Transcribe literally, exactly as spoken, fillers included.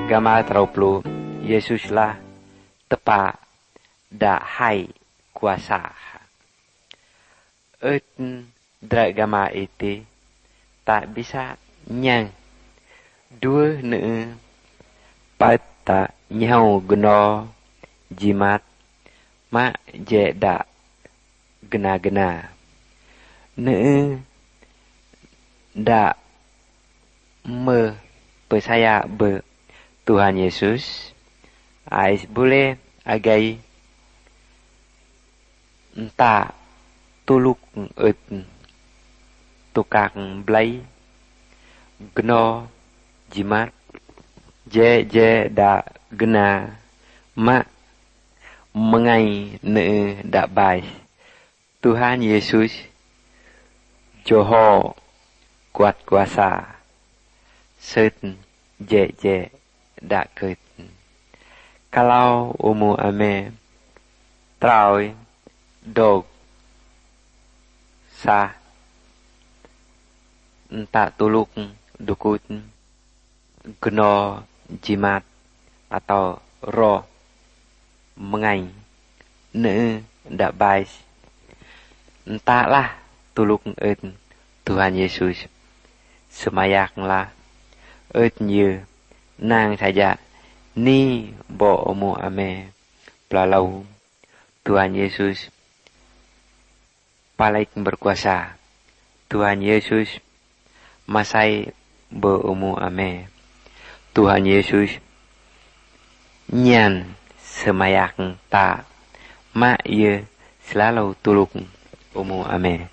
Gama teroplu Yesuslah tepa da hai kuasa. Eut dragama itu tak bisa nyang dua ne pata nyau geno jimat ma je da gena-gena ne da me percaya be Tuhan Yesus ais boleh agai entah tuluk eut tukang blai geno jimat je je da gena ma mengai ne da bai Tuhan Yesus Joho kuat kuasa set je je da keut kalau umu ame troi dog sa entah tuluk dukut geno jimat atau roh mengai ne da bais entahlah tuluk eut Tuhan Yesus semayaklah eut như nang saja ni bo omu ame pelalau Tuhan Yesus paling berkuasa. Tuhan Yesus masai bo omu ame. Tuhan Yesus nyan semayak ta ma ye selalu tuluk omu ame.